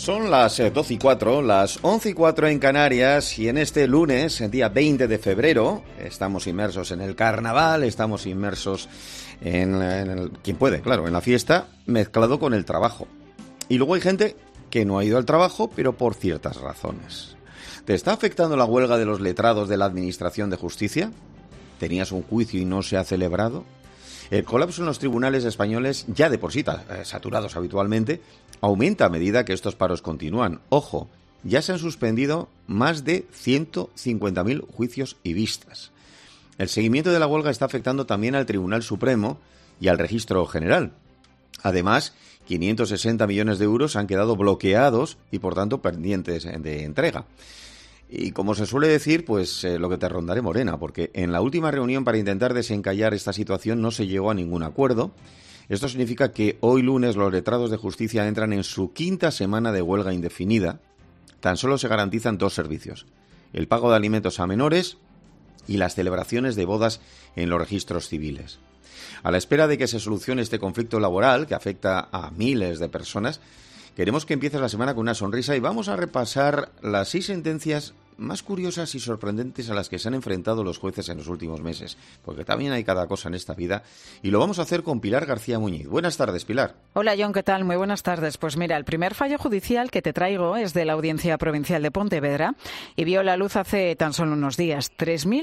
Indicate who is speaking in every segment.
Speaker 1: Son las 12 y 4, las 11 y 4 en Canarias, y en este lunes, día 20 de febrero, estamos inmersos en el carnaval, estamos inmersos quien puede, claro, en la fiesta, mezclado con el trabajo. Y luego hay gente que no ha ido al trabajo, pero por ciertas razones. ¿Te está afectando la huelga de los letrados de la Administración de Justicia? ¿Tenías un juicio y no se ha celebrado? El colapso en los tribunales españoles, ya de por sí saturados habitualmente, aumenta a medida que estos paros continúan. Ojo, ya se han suspendido más de 150.000 juicios y vistas. El seguimiento de la huelga está afectando también al Tribunal Supremo y al Registro General. Además, 560 millones de euros han quedado bloqueados y, por tanto, pendientes de entrega. Y como se suele decir, pues lo que te rondaré morena, porque en la última reunión para intentar desencallar esta situación no se llegó a ningún acuerdo. Esto significa que hoy lunes los letrados de justicia entran en su quinta semana de huelga indefinida. Tan solo se garantizan dos servicios: el pago de alimentos a menores y las celebraciones de bodas en los registros civiles. A la espera de que se solucione este conflicto laboral que afecta a miles de personas, queremos que empieces la semana con una sonrisa y vamos a repasar las 6 sentencias más curiosas y sorprendentes a las que se han enfrentado los jueces en los últimos meses, porque también hay cada cosa en esta vida, y lo vamos a hacer con Pilar García Muñiz. Buenas tardes, Pilar.
Speaker 2: Hola, John, ¿qué tal? Muy buenas tardes. Pues mira, el primer fallo judicial que te traigo es de la Audiencia Provincial de Pontevedra y vio la luz hace tan solo unos días.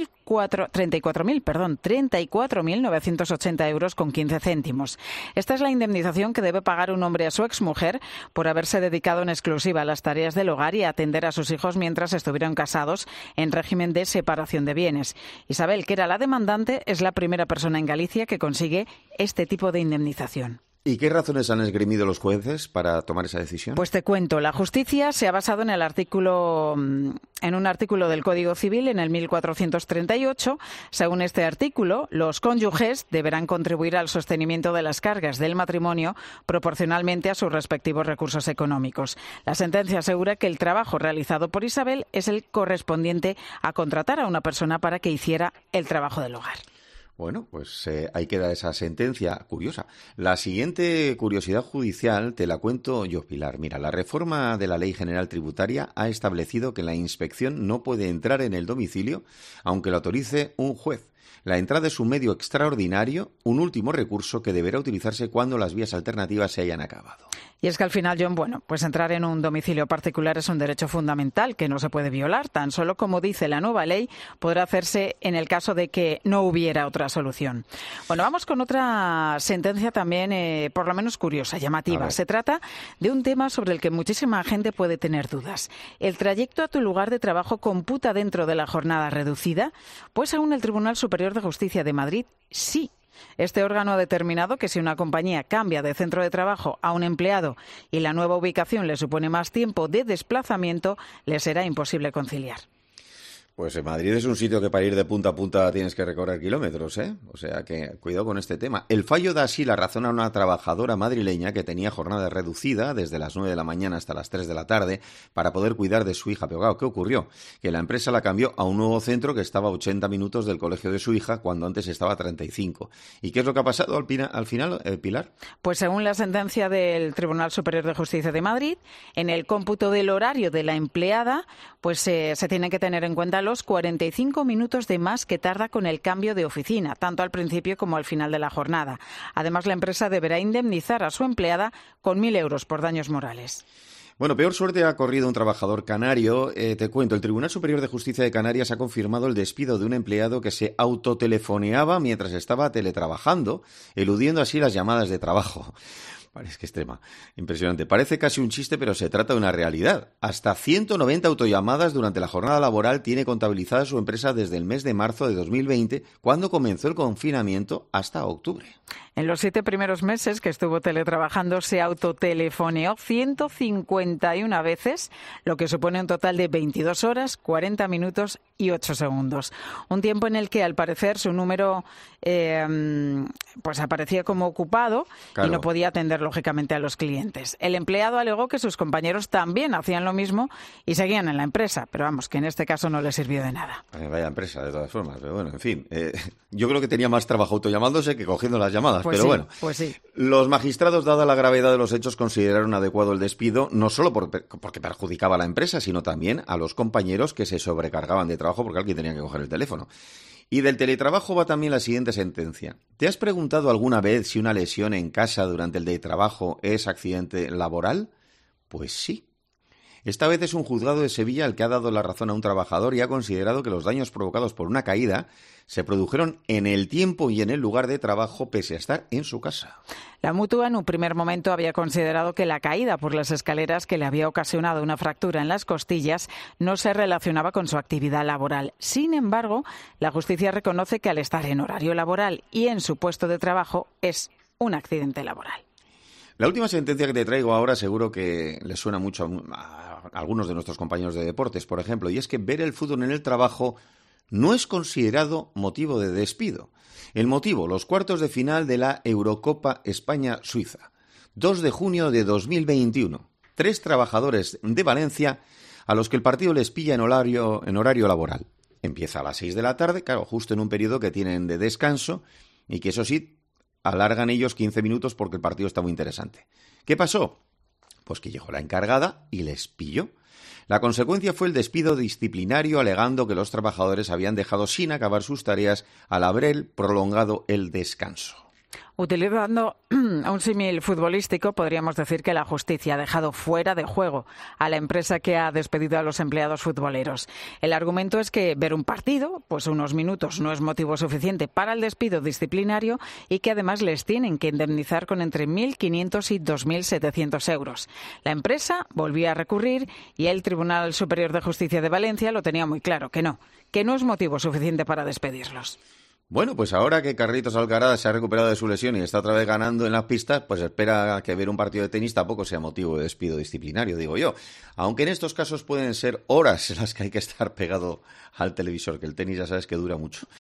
Speaker 2: 34.980 euros con 15 céntimos. Esta es la indemnización que debe pagar un hombre a su exmujer por haberse dedicado en exclusiva a las tareas del hogar y a atender a sus hijos mientras estuvieron casados en régimen de separación de bienes. Isabel, que era la demandante, es la primera persona en Galicia que consigue este tipo de indemnización.
Speaker 1: ¿Y qué razones han esgrimido los jueces para tomar esa decisión?
Speaker 2: Pues te cuento, la justicia se ha basado en un artículo del Código Civil, en el 1438. Según este artículo, los cónyuges deberán contribuir al sostenimiento de las cargas del matrimonio proporcionalmente a sus respectivos recursos económicos. La sentencia asegura que el trabajo realizado por Isabel es el correspondiente a contratar a una persona para que hiciera el trabajo del hogar.
Speaker 1: Bueno, pues ahí queda esa sentencia curiosa. La siguiente curiosidad judicial te la cuento yo, Pilar. Mira, la reforma de la Ley General Tributaria ha establecido que la inspección no puede entrar en el domicilio aunque lo autorice un juez. La entrada es un medio extraordinario, un último recurso que deberá utilizarse cuando las vías alternativas se hayan acabado.
Speaker 2: Y es que al final, John, pues entrar en un domicilio particular es un derecho fundamental que no se puede violar. Tan solo, como dice la nueva ley, podrá hacerse en el caso de que no hubiera otra solución. Bueno, vamos con otra sentencia también, por lo menos curiosa, llamativa. Se trata de un tema sobre el que muchísima gente puede tener dudas. ¿El trayecto a tu lugar de trabajo computa dentro de la jornada reducida? Pues según el Tribunal Superior de Justicia de Madrid, sí. Este órgano ha determinado que si una compañía cambia de centro de trabajo a un empleado y la nueva ubicación le supone más tiempo de desplazamiento, le será imposible conciliar.
Speaker 1: Pues en Madrid es un sitio que para ir de punta a punta tienes que recorrer kilómetros, ¿eh? O sea que cuidado con este tema. El fallo da así la razón a una trabajadora madrileña que tenía jornada reducida desde las 9 de la mañana hasta las 3 de la tarde para poder cuidar de su hija. Pero claro, ¿qué ocurrió? Que la empresa la cambió a un nuevo centro que estaba a 80 minutos del colegio de su hija cuando antes estaba a 35. ¿Y qué es lo que ha pasado al final, Pilar?
Speaker 2: Pues según la sentencia del Tribunal Superior de Justicia de Madrid, en el cómputo del horario de la empleada, pues se tienen que tener en cuenta los 45 minutos de más que tarda con el cambio de oficina, tanto al principio como al final de la jornada. Además, la empresa deberá indemnizar a su empleada con 1.000 euros por daños morales.
Speaker 1: Bueno, peor suerte ha corrido un trabajador canario. Te cuento, el Tribunal Superior de Justicia de Canarias ha confirmado el despido de un empleado que se autotelefoneaba mientras estaba teletrabajando, eludiendo así las llamadas de trabajo. Es que extrema, impresionante. Parece casi un chiste, pero se trata de una realidad. Hasta 190 autollamadas durante la jornada laboral tiene contabilizada su empresa desde el mes de marzo de 2020, cuando comenzó el confinamiento, hasta octubre.
Speaker 2: En los 7 primeros meses que estuvo teletrabajando se autotelefoneó 151 veces, lo que supone un total de 22 horas, 40 minutos y 8 segundos. Un tiempo en el que, al parecer, su número pues aparecía como ocupado, claro, y no podía atender, lógicamente, a los clientes. El empleado alegó que sus compañeros también hacían lo mismo y seguían en la empresa, pero vamos, que en este caso no le sirvió de nada.
Speaker 1: Vaya empresa, de todas formas, pero bueno, en fin. Yo creo que tenía más trabajo autollamándose que cogiendo las llamadas. pero bueno.
Speaker 2: Pues sí.
Speaker 1: Los magistrados, dada la gravedad de los hechos, consideraron adecuado el despido, no solo porque perjudicaba a la empresa, sino también a los compañeros que se sobrecargaban de trabajo porque alguien tenía que coger el teléfono. Y del teletrabajo va también la siguiente sentencia. ¿Te has preguntado alguna vez si una lesión en casa durante el teletrabajo es accidente laboral? Pues sí. Esta vez es un juzgado de Sevilla el que ha dado la razón a un trabajador y ha considerado que los daños provocados por una caída se produjeron en el tiempo y en el lugar de trabajo pese a estar en su casa.
Speaker 2: La Mutua en un primer momento había considerado que la caída por las escaleras que le había ocasionado una fractura en las costillas no se relacionaba con su actividad laboral. Sin embargo, la justicia reconoce que al estar en horario laboral y en su puesto de trabajo es un accidente laboral.
Speaker 1: La última sentencia que te traigo ahora seguro que le suena mucho a algunos de nuestros compañeros de deportes, por ejemplo, y es que ver el fútbol en el trabajo no es considerado motivo de despido. El motivo, los cuartos de final de la Eurocopa España-Suiza. 2 de junio de 2021. 3 trabajadores de Valencia a los que el partido les pilla en horario laboral. Empieza a las 6 de la tarde, claro, justo en un periodo que tienen de descanso y que eso sí, alargan ellos 15 minutos porque el partido está muy interesante. ¿Qué pasó? Pues que llegó la encargada y les pilló. La consecuencia fue el despido disciplinario alegando que los trabajadores habían dejado sin acabar sus tareas al haber prolongado el descanso.
Speaker 2: Utilizando un símil futbolístico, podríamos decir que la justicia ha dejado fuera de juego a la empresa que ha despedido a los empleados futboleros. El argumento es que ver un partido, pues unos minutos, no es motivo suficiente para el despido disciplinario y que además les tienen que indemnizar con entre 1.500 y 2.700 euros. La empresa volvió a recurrir y el Tribunal Superior de Justicia de Valencia lo tenía muy claro, que no es motivo suficiente para despedirlos.
Speaker 1: Bueno, pues ahora que Carlitos Alcaraz se ha recuperado de su lesión y está otra vez ganando en las pistas, pues espera que ver un partido de tenis tampoco sea motivo de despido disciplinario, digo yo. Aunque en estos casos pueden ser horas en las que hay que estar pegado al televisor, que el tenis ya sabes que dura mucho.